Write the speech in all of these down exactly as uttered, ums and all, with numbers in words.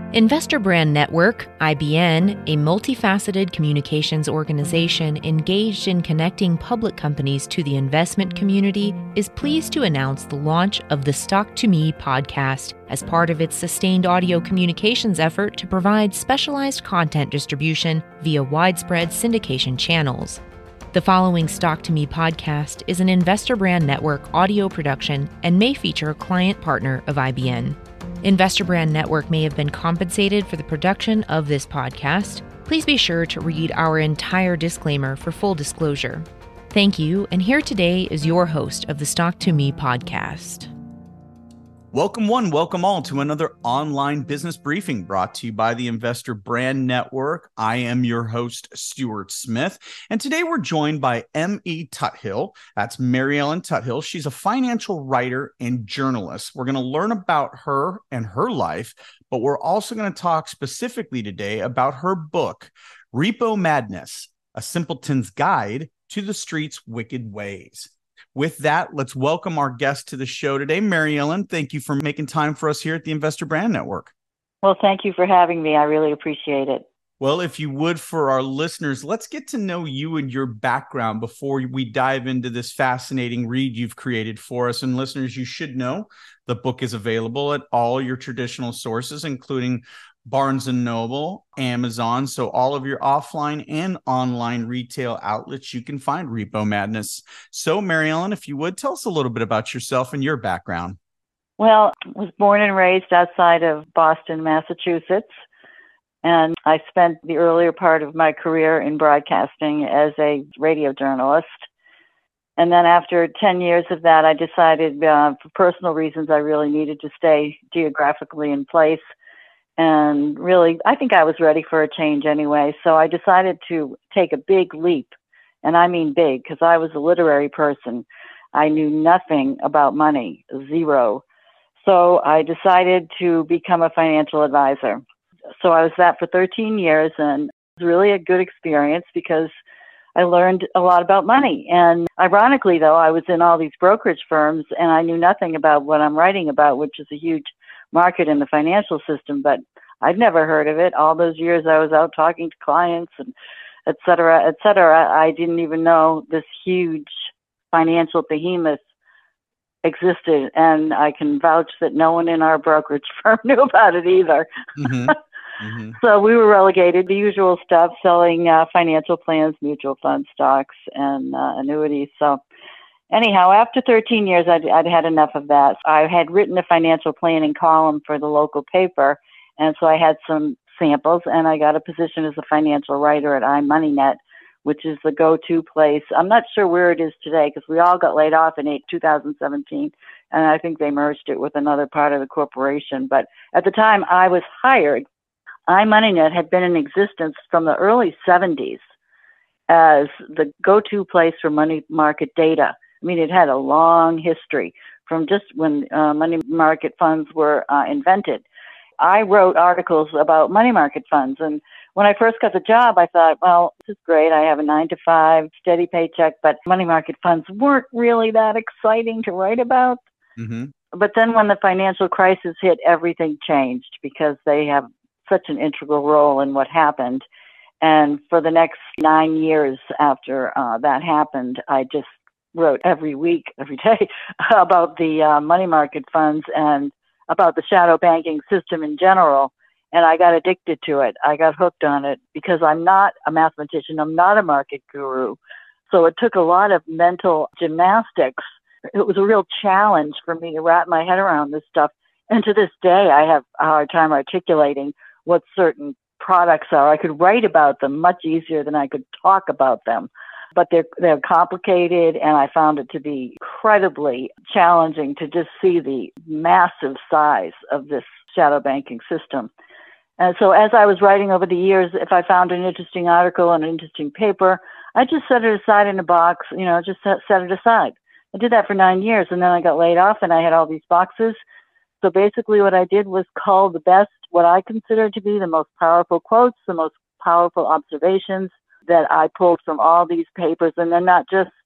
Investor Brand Network, I B N, a multifaceted communications organization engaged in connecting public companies to the investment community, is pleased to announce the launch of the Stock to Me podcast as part of its sustained audio communications effort to provide specialized content distribution via widespread syndication channels. The following Stock to Me podcast is an Investor Brand Network audio production and may feature a client partner of I B N. Investor Brand Network may have been compensated for the production of this podcast. Please be sure to read our entire disclaimer for full disclosure. Thank you, and here today is your host of the Stock to Me podcast. Welcome one, welcome all to another online business briefing brought to you by the Investor Brand Network. I am your host, Stuart Smith, and today we're joined by M E Tuthill. That's Mary Ellen Tuthill. She's a financial writer and journalist. We're going to learn about her and her life, but we're also going to talk specifically today about her book, Repo Madness, A Simpleton's Guide to the Street's Wicked Ways. With that, let's welcome our guest to the show today. Mary Ellen, thank you for making time for us here at the Investor Brand Network. Well, thank you for having me. I really appreciate it. Well, if you would, for our listeners, let's get to know you and your background before we dive into this fascinating read you've created for us. And listeners, you should know the book is available at all your traditional sources, including Barnes and Noble, Amazon. So all of your offline and online retail outlets, you can find Repo Madness. So Mary Ellen, if you would, tell us a little bit about yourself and your background. Well, I was born and raised outside of Boston, Massachusetts. And I spent the earlier part of my career in broadcasting as a radio journalist. And then after ten years of that, I decided uh, for personal reasons, I really needed to stay geographically in place. And really, I think I was ready for a change anyway. So I decided to take a big leap. And I mean big, because I was a literary person. I knew nothing about money, zero. So I decided to become a financial advisor. So I was that for thirteen years, and it was really a good experience because I learned a lot about money. And ironically, though, I was in all these brokerage firms, and I knew nothing about what I'm writing about, which is a huge market in the financial system, but I'd never heard of it. All those years I was out talking to clients and et cetera, et cetera. I didn't even know this huge financial behemoth existed. And I can vouch that no one in our brokerage firm knew about it either. Mm-hmm. Mm-hmm. So we were relegated, the usual stuff, selling uh, financial plans, mutual fund stocks, and uh, annuities. So anyhow, after thirteen years, I'd, I'd had enough of that. I had written a financial planning column for the local paper, and so I had some samples, and I got a position as a financial writer at iMoneyNet, which is the go-to place. I'm not sure where it is today because we all got laid off in two thousand seventeen, and I think they merged it with another part of the corporation. But at the time I was hired, iMoneyNet had been in existence from the early seventies as the go-to place for money market data. I mean, it had a long history from just when uh, money market funds were uh, invented. I wrote articles about money market funds. And when I first got the job, I thought, well, this is great. I have a nine to five steady paycheck, but money market funds weren't really that exciting to write about. Mm-hmm. But then when the financial crisis hit, everything changed because they have such an integral role in what happened. And for the next nine years after uh, that happened, I just wrote every week, every day about the uh, money market funds and about the shadow banking system in general. And I got addicted to it. I got hooked on it because I'm not a mathematician. I'm not a market guru. So it took a lot of mental gymnastics. It was a real challenge for me to wrap my head around this stuff. And to this day, I have a hard time articulating what certain products are. I could write about them much easier than I could talk about them. But they're they're complicated, and I found it to be incredibly challenging to just see the massive size of this shadow banking system. And so as I was writing over the years, if I found an interesting article and an interesting paper, I just set it aside in a box, you know, just set, set it aside. I did that for nine years, and then I got laid off, and I had all these boxes. So basically what I did was cull the best, what I consider to be the most powerful quotes, the most powerful observations that I pulled from all these papers, and then not just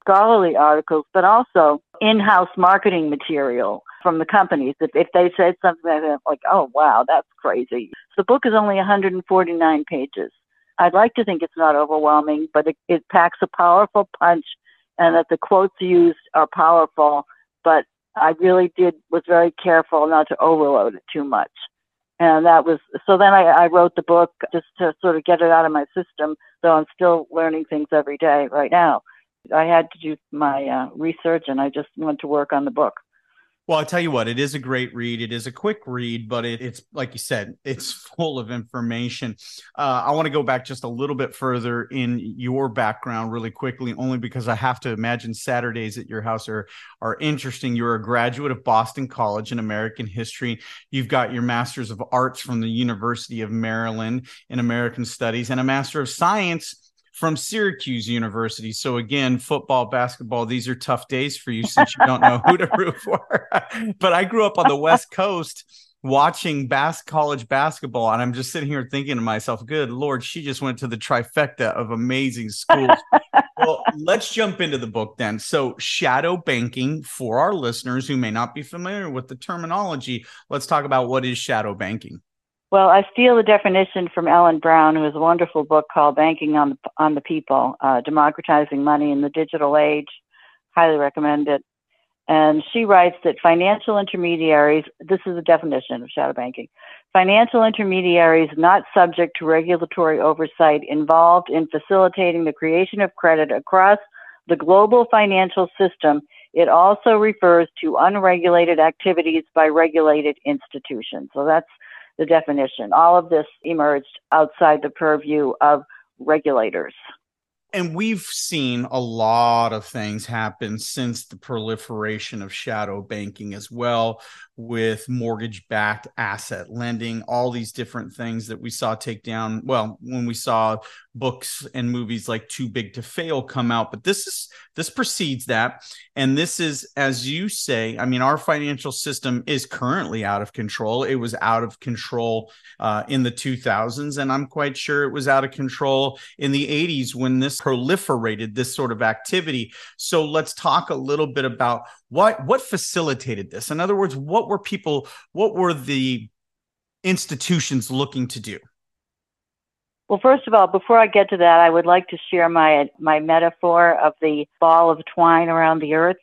scholarly articles, but also in-house marketing material from the companies. If, if they said something like that, like, oh, wow, that's crazy. So the book is only one hundred forty-nine pages. I'd like to think it's not overwhelming, but it, it packs a powerful punch, and that the quotes used are powerful, but I really did, was very careful not to overload it too much. And that was, so then I, I wrote the book just to sort of get it out of my system, though I'm still learning things every day right now. I had to do my uh, research, and I just went to work on the book. Well, I'll tell you what, it is a great read. It is a quick read, but it, it's, like you said, it's full of information. Uh, I want to go back just a little bit further in your background really quickly, only because I have to imagine Saturdays at your house are, are interesting. You're a graduate of Boston College in American History. You've got your Master's of Arts from the University of Maryland in American Studies and a Master of Science from Syracuse University. So again, football, basketball, these are tough days for you since you don't know who to root for. But I grew up on the West Coast watching bas- college basketball, and I'm just sitting here thinking to myself, good Lord, she just went to the trifecta of amazing schools. Well, let's jump into the book then. So shadow banking, for our listeners who may not be familiar with the terminology, let's talk about what is shadow banking. Well, I steal the definition from Ellen Brown, who has a wonderful book called Banking on the, on the People, uh, Democratizing Money in the Digital Age. Highly recommend it. And she writes that financial intermediaries, this is the definition of shadow banking, financial intermediaries not subject to regulatory oversight involved in facilitating the creation of credit across the global financial system. It also refers to unregulated activities by regulated institutions. So that's the definition. All of this emerged outside the purview of regulators. And we've seen a lot of things happen since the proliferation of shadow banking as well, with mortgage-backed asset lending, all these different things that we saw take down. Well, when we saw books and movies like Too Big to Fail come out, but this is this precedes that. And this is, as you say, I mean, our financial system is currently out of control. It was out of control uh, in the two thousands, and I'm quite sure it was out of control in the eighties when this proliferated, this sort of activity. So let's talk a little bit about what what facilitated this. In other words, what were people, what were the institutions looking to do? Well, first of all, before I get to that, I would like to share my my metaphor of the ball of twine around the earth.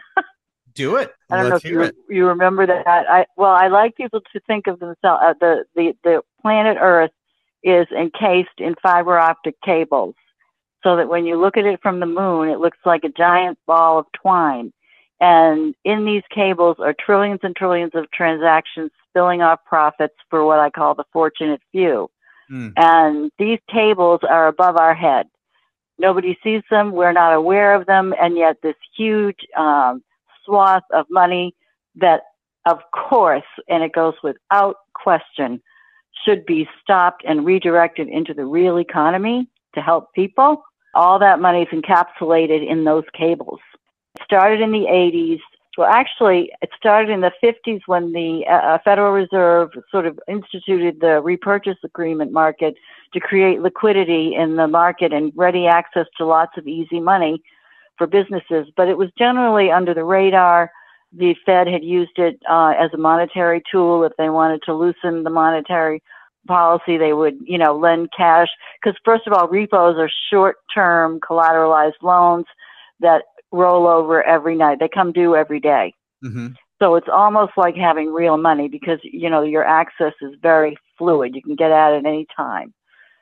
Do it. I don't Let's know if hear you, it. you remember that. I well, I like people to think of themselves. Uh, the the the planet Earth is encased in fiber optic cables, so that when you look at it from the moon, it looks like a giant ball of twine. And in these cables are trillions and trillions of transactions spilling off profits for what I call the fortunate few. Mm. And these cables are above our head. Nobody sees them. We're not aware of them. And yet this huge um, swath of money that, of course, and it goes without question, should be stopped and redirected into the real economy to help people. All that money is encapsulated in those cables. It started in the eighties. Well, actually, it started in the fifties when the uh, Federal Reserve sort of instituted the repurchase agreement market to create liquidity in the market and ready access to lots of easy money for businesses. But it was generally under the radar. The Fed had used it uh, as a monetary tool. If they wanted to loosen the monetary policy, they would, you know, lend cash. Because first of all, repos are short-term collateralized loans that roll over every night. They come due every day. Mm-hmm. So it's almost like having real money because, you know, your access is very fluid. You can get at it any time.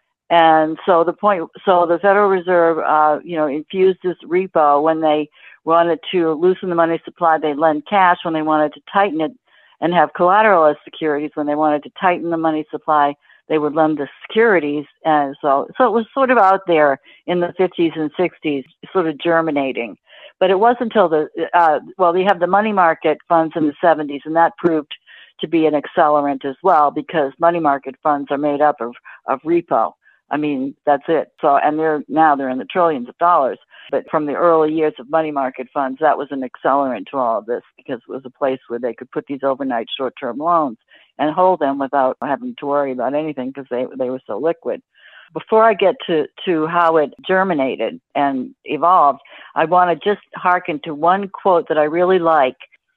And so the point, so the Federal Reserve, uh, you know, infused this repo when they wanted to loosen the money supply. They lend cash. When they wanted to tighten it and have collateral as securities, when they wanted to tighten the money supply, they would lend the securities. And so, so it was sort of out there in the fifties and sixties, sort of germinating. But it wasn't until the, uh, well, we have the money market funds in the seventies, and that proved to be an accelerant as well because money market funds are made up of, of repo. I mean, that's it. So, and they're now they're in the trillions of dollars. But from the early years of money market funds, that was an accelerant to all of this because it was a place where they could put these overnight short-term loans and hold them without having to worry about anything because they they were so liquid. Before I get to, to how it germinated and evolved, I want to just hearken to one quote that I really like.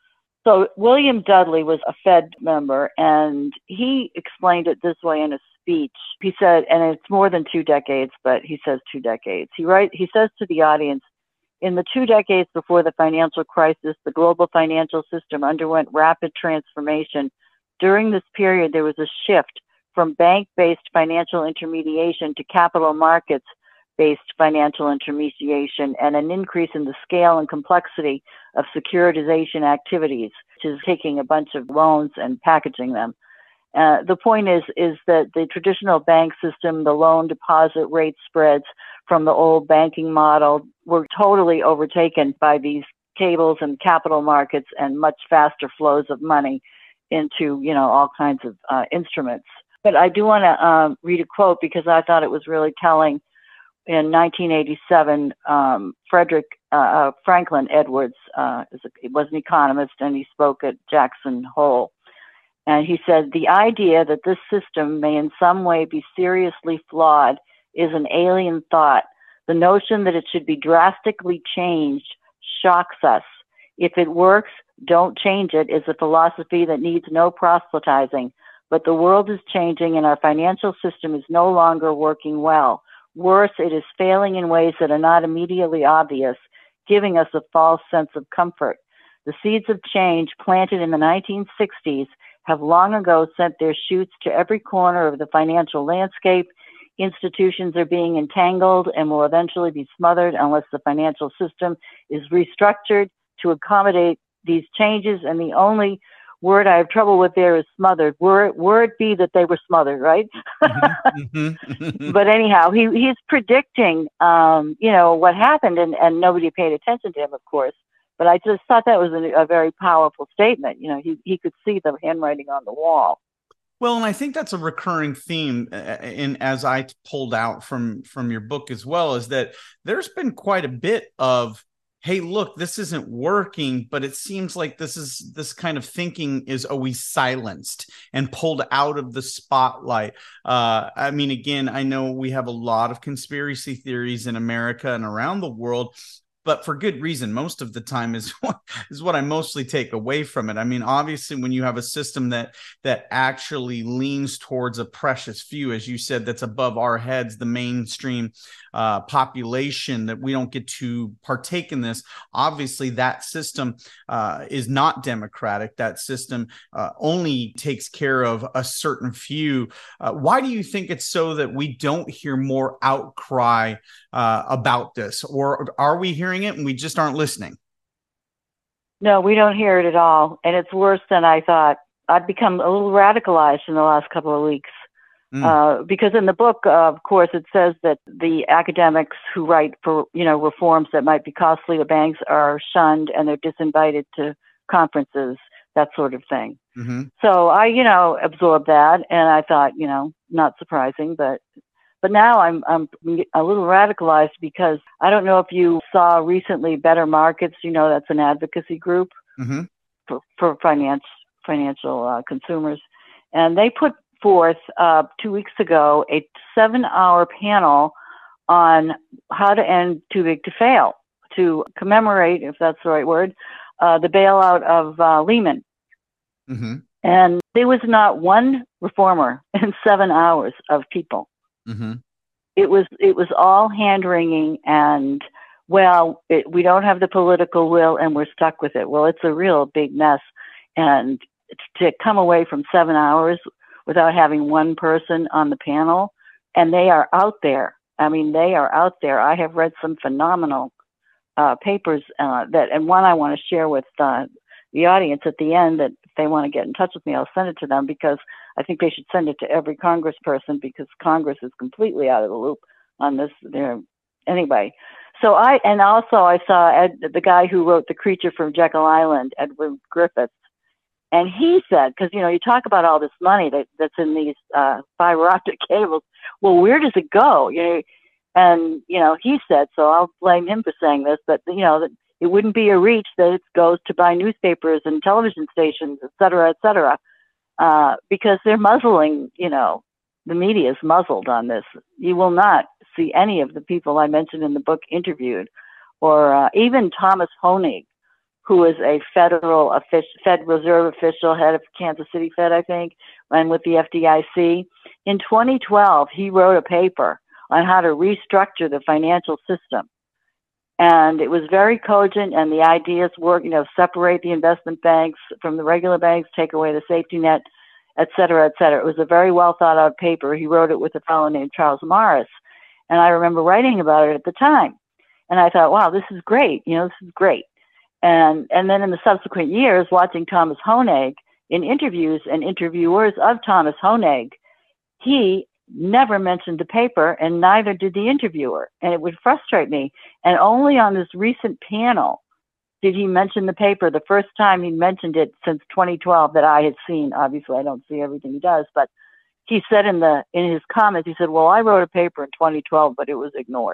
So William Dudley was a Fed member, and he explained it this way in a speech. He said, and it's more than two decades, but he says two decades. He write, he says to the audience, in the two decades before the financial crisis, the global financial system underwent rapid transformation. During this period, there was a shift from bank-based financial intermediation to capital markets-based financial intermediation, and an increase in the scale and complexity of securitization activities, which is taking a bunch of loans and packaging them. Uh, the point is, is that the traditional bank system, the loan deposit rate spreads from the old banking model were totally overtaken by these cables and capital markets and much faster flows of money into, you know, all kinds of uh, instruments. But I do want to um, read a quote because I thought it was really telling. In nineteen eighty-seven, um, Frederick uh, Franklin Edwards uh, is a, was an economist, and he spoke at Jackson Hole. And he said, the idea that this system may in some way be seriously flawed is an alien thought. The notion that it should be drastically changed shocks us. If it works, don't change it is a philosophy that needs no proselytizing. But the world is changing and our financial system is no longer working well. Worse, it is failing in ways that are not immediately obvious, giving us a false sense of comfort. The seeds of change planted in the nineteen sixties have long ago sent their shoots to every corner of the financial landscape. Institutions are being entangled and will eventually be smothered unless the financial system is restructured to accommodate these changes. And the only word I have trouble with there is smothered. Word, word be that they were smothered, right? Mm-hmm, mm-hmm. But anyhow, he, he's predicting, um, you know, what happened, and, and nobody paid attention to him, of course. But I just thought that was a, a very powerful statement. You know, he, he could see the handwriting on the wall. Well, and I think that's a recurring theme, and as I pulled out from from your book as well, is that there's been quite a bit of, hey, look, this isn't working, but it seems like this is this kind of thinking is always silenced and pulled out of the spotlight. Uh, I mean, again, I know we have a lot of conspiracy theories in America and around the world, but for good reason. Most of the time is what, is what I mostly take away from it. I mean, obviously, when you have a system that that actually leans towards a precious few, as you said, that's above our heads, the mainstream uh, population, that we don't get to partake in this. Obviously, that system uh, is not democratic. That system uh, only takes care of a certain few. Uh, why do you think it's so that we don't hear more outcry uh, about this? Or are we hearing it and we just aren't listening? No, we don't hear it at all. And it's worse than I thought. I've become a little radicalized in the last couple of weeks. Mm. Uh, because in the book, uh, of course, it says that the academics who write for, you know, reforms that might be costly to banks are shunned and they're disinvited to conferences, that sort of thing. Mm-hmm. So I, you know, absorbed that, and I thought, you know, not surprising, but But now I'm I'm a little radicalized because I don't know if you saw recently Better Markets. You know, that's an advocacy group mm-hmm. for for finance financial uh, consumers, and they put forth uh, two weeks ago a seven-hour panel on how to end Too Big to Fail, to commemorate, if that's the right word, uh, the bailout of uh, Lehman. Mm-hmm. And there was not one reformer in seven hours of people. Mm-hmm. It was it was all hand wringing and, well, it, we don't have the political will and we're stuck with it. Well, it's a real big mess, and to come away from seven hours without having one person on the panel, and they are out there. I mean, they are out there. I have read some phenomenal uh, papers uh, that, and one I want to share with uh, the audience at the end, that if they want to get in touch with me, I'll send it to them, because I think they should send it to every congressperson, because Congress is completely out of the loop on this. There, anyway. So I, and also I saw Ed, the guy who wrote The Creature from Jekyll Island, Edward Griffiths, and he said, because, you know, you talk about all this money that, that's in these uh, fiber optic cables. Well, where does it go? You know, and, you know, he said, so I'll blame him for saying this, but, you know, that it wouldn't be a reach that it goes to buy newspapers and television stations, et cetera, et cetera, uh, because they're muzzling, you know, the media is muzzled on this. You will not see any of the people I mentioned in the book interviewed, or uh, even Thomas Hoenig, who is a federal official, Fed Reserve official, head of Kansas City Fed, I think, and with the F D I C. In twenty twelve, he wrote a paper on how to restructure the financial system. And it was very cogent, and the ideas were, you know, separate the investment banks from the regular banks, take away the safety net, et cetera, et cetera. It was a very well thought out paper. He wrote it with a fellow named Charles Morris. And I remember writing about it at the time. And I thought, wow, this is great. You know, this is great. And and then in the subsequent years, watching Thomas Hoenig in interviews and interviewers of Thomas Hoenig, he never mentioned the paper, and neither did the interviewer. And it would frustrate me. And only on this recent panel did he mention the paper, the first time he mentioned it since twenty twelve that I had seen. Obviously, I don't see everything he does, but he said in the in his comments, he said, well, I wrote a paper in twenty twelve, but it was ignored.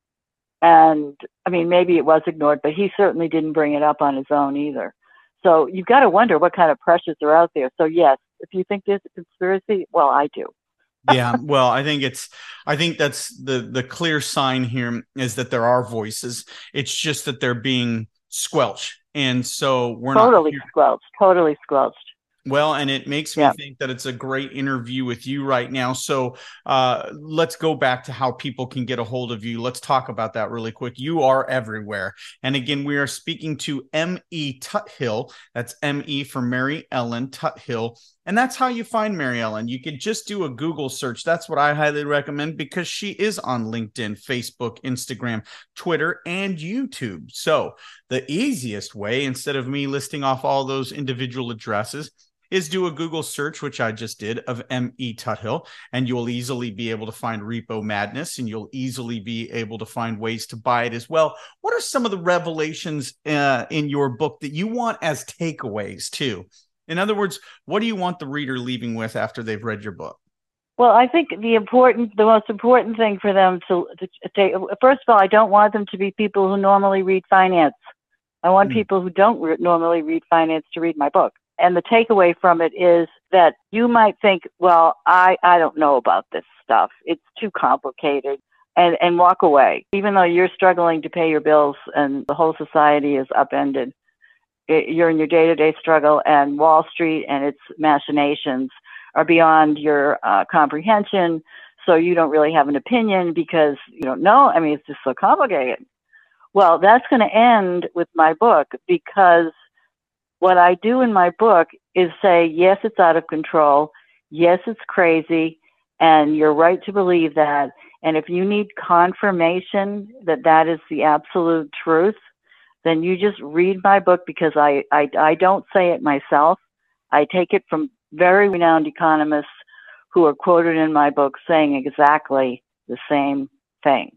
And I mean, maybe it was ignored, but he certainly didn't bring it up on his own either. So you've got to wonder what kind of pressures are out there. So yes, if you think there's a conspiracy, well, I do. Yeah, well, I think it's, I think that's the the clear sign here is that there are voices. It's just that they're being squelched, and so we're totally not squelched, totally squelched. Well, and it makes me yeah. think that it's a great interview with you right now. So uh, let's go back to how people can get a hold of you. Let's talk about that really quick. You are everywhere. And again, we are speaking to M E Tuthill. That's M E for Mary Ellen Tuthill. And that's how you find Mary Ellen. You could just do a Google search. That's what I highly recommend because she is on LinkedIn, Facebook, Instagram, Twitter, and YouTube. So the easiest way, instead of me listing off all those individual addresses, is do a Google search, which I just did, of M E Tuthill, and you'll easily be able to find Repo Madness, and you'll easily be able to find ways to buy it as well. What are some of the revelations uh, in your book that you want as takeaways too? In other words, what do you want the reader leaving with after they've read your book? Well, I think the important, the most important thing for them to, to take, first of all, I don't want them to be people who normally read finance. I want mm. people who don't re- normally read finance to read my book. And the takeaway from it is that you might think, well, I, I don't know about this stuff. It's too complicated, and, and walk away. Even though you're struggling to pay your bills and the whole society is upended, it, you're in your day-to-day struggle, and Wall Street and its machinations are beyond your uh, comprehension. So you don't really have an opinion because you don't know. I mean, it's just so complicated. Well, that's going to end with my book, because what I do in my book is say, yes, it's out of control. Yes, it's crazy. And you're right to believe that. And if you need confirmation that that is the absolute truth, then you just read my book, because I, I, I don't say it myself. I take it from very renowned economists who are quoted in my book saying exactly the same thing.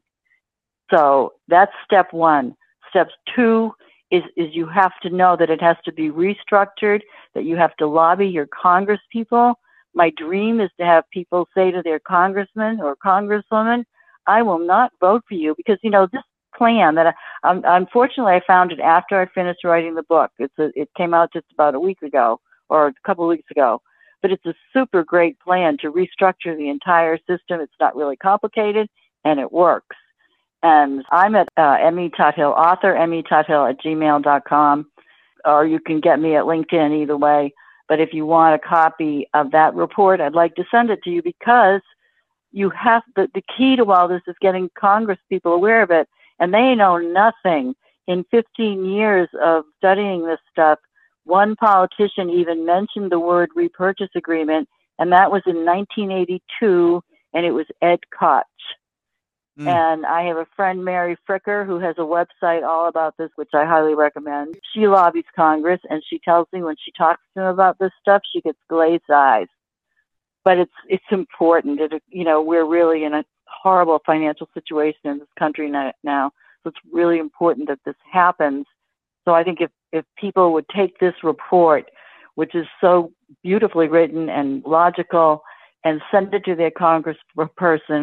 So that's step one. Step two Is, is you have to know that it has to be restructured, that you have to lobby your Congress people. My dream is to have people say to their congressman or congresswoman, I will not vote for you, because, you know, this plan that I, um, unfortunately I found it after I finished writing the book. It's a, it came out just about a week ago or a couple of weeks ago, but it's a super great plan to restructure the entire system. It's not really complicated, and it works. And I'm at uh, M E Tuthill, author M E Tuthill at gmail dot com, or you can get me at LinkedIn, either way. But if you want a copy of that report, I'd like to send it to you, because you have the, the key to all this is getting Congress people aware of it, and they know nothing. In fifteen years of studying this stuff, one politician even mentioned the word repurchase agreement, and that was in nineteen eighty-two, and it was Ed Koch. Mm. And I have a friend, Mary Fricker, who has a website all about this, which I highly recommend. She lobbies Congress, and she tells me when she talks to them about this stuff, she gets glazed eyes. But it's it's important. It, you know, we're really in a horrible financial situation in this country now. So it's really important that this happens. So I think if, if people would take this report, which is so beautifully written and logical, and send it to their congressperson,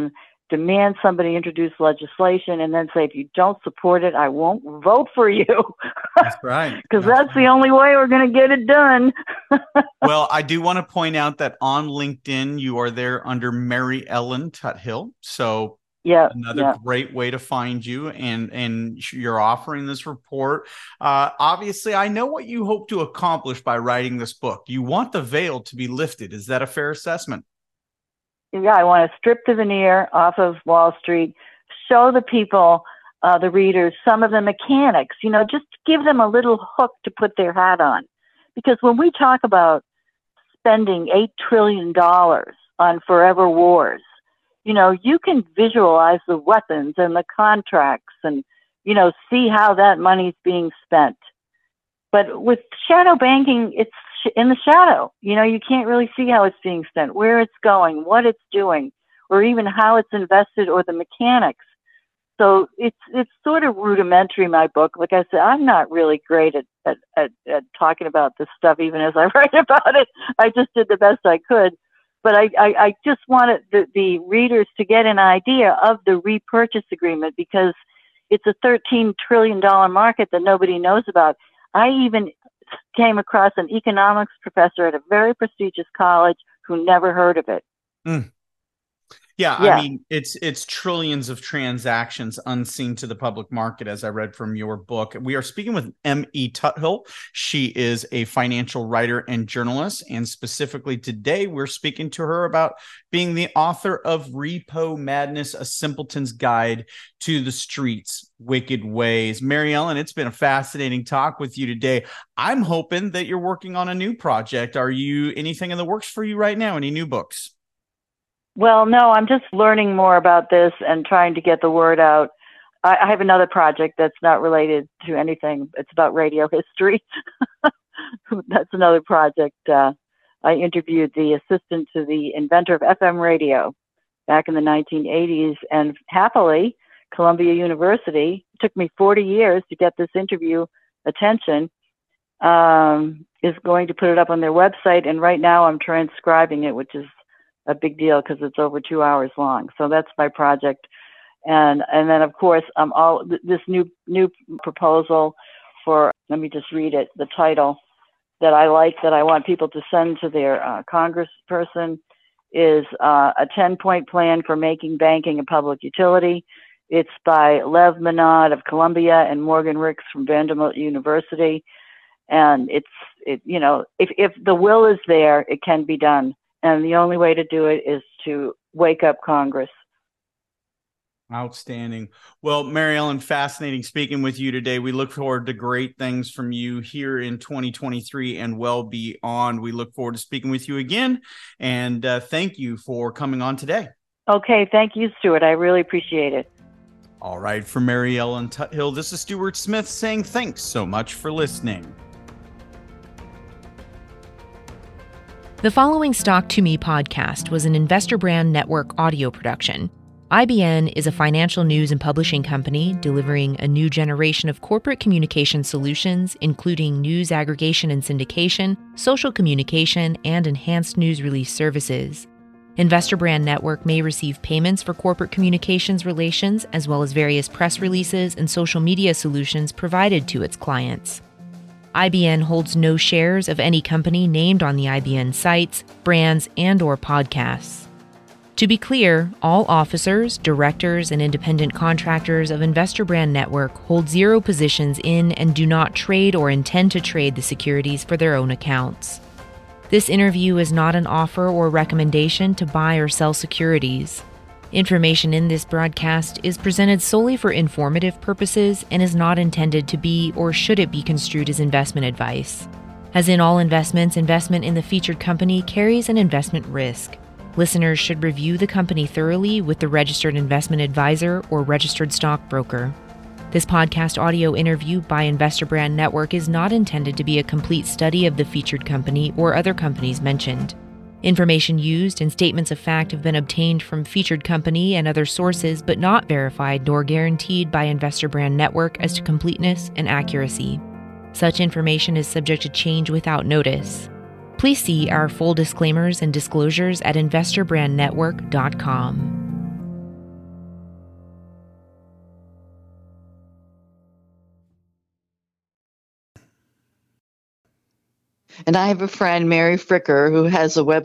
demand somebody introduce legislation and then say, if you don't support it, I won't vote for you. That's right. Because that's, that's right. the only way we're going to get it done. Well, I do want to point out that on LinkedIn, you are there under Mary Ellen Tuthill. So yeah, another yeah. great way to find you, and, and you're offering this report. Uh, obviously, I know what you hope to accomplish by writing this book. You want the veil to be lifted. Is that a fair assessment? Yeah, I want to strip the veneer off of Wall Street, show the people, uh, the readers, some of the mechanics, you know, just give them a little hook to put their hat on. Because when we talk about spending eight trillion dollars on forever wars, you know, you can visualize the weapons and the contracts and, you know, see how that money's being spent. But with shadow banking, it's in the shadow. You know, you can't really see how it's being spent, where it's going, what it's doing, or even how it's invested or the mechanics. So it's it's sort of rudimentary, my book. Like I said, I'm not really great at, at, at, at talking about this stuff, even as I write about it. I just did the best I could. But I, I, I just wanted the, the readers to get an idea of the repurchase agreement, because it's a thirteen trillion dollars market that nobody knows about. I even came across an economics professor at a very prestigious college who never heard of it. Mm. Yeah, yeah, I mean, it's it's trillions of transactions unseen to the public market, as I read from your book. We are speaking with M E Tuthill. She is a financial writer and journalist, and specifically today, we're speaking to her about being the author of Repo Madness, A Simpleton's Guide to the Street's Wicked Ways. Mary Ellen, it's been a fascinating talk with you today. I'm hoping that you're working on a new project. Are you anything in the works for you right now? Any new books? Well, no, I'm just learning more about this and trying to get the word out. I, I have another project that's not related to anything. It's about radio history. That's another project. Uh, I interviewed the assistant to the inventor of F M radio back in the nineteen eighties, and happily, Columbia University, it took me forty years to get this interview attention, um, is going to put it up on their website, and right now I'm transcribing it, which is a big deal because it's over two hours long. So that's my project. And and then, of course, um, all this new new proposal for, let me just read it, the title that I like, that I want people to send to their uh, congressperson is uh, a ten-point plan for making banking a public utility. It's by Lev Menard of Columbia and Morgan Ricks from Vanderbilt University. And it's, it, you know, if, if the will is there, it can be done. And the only way to do it is to wake up Congress. Outstanding. Well, Mary Ellen, fascinating speaking with you today. We look forward to great things from you here in twenty twenty-three and well beyond. We look forward to speaking with you again. And uh, thank you for coming on today. Okay. Thank you, Stuart. I really appreciate it. All right. For Mary Ellen Tuthill, this is Stuart Smith saying thanks so much for listening. The following Stock to Me podcast was an Investor Brand Network audio production. I B N is a financial news and publishing company delivering a new generation of corporate communication solutions, including news aggregation and syndication, social communication, and enhanced news release services. Investor Brand Network may receive payments for corporate communications relations, as well as various press releases and social media solutions provided to its clients. I B N holds no shares of any company named on the I B N sites, brands, and/or podcasts. To be clear, all officers, directors, and independent contractors of Investor Brand Network hold zero positions in and do not trade or intend to trade the securities for their own accounts. This interview is not an offer or recommendation to buy or sell securities. Information in this broadcast is presented solely for informative purposes and is not intended to be or should it be construed as investment advice. As in all investments, investment in the featured company carries an investment risk. Listeners should review the company thoroughly with the registered investment advisor or registered stockbroker. This podcast audio interview by Investor Brand Network is not intended to be a complete study of the featured company or other companies mentioned. Information used and statements of fact have been obtained from featured company and other sources, but not verified nor guaranteed by Investor Brand Network as to completeness and accuracy. Such information is subject to change without notice. Please see our full disclaimers and disclosures at investor brand network dot com. And I have a friend, Mary Fricker, who has a website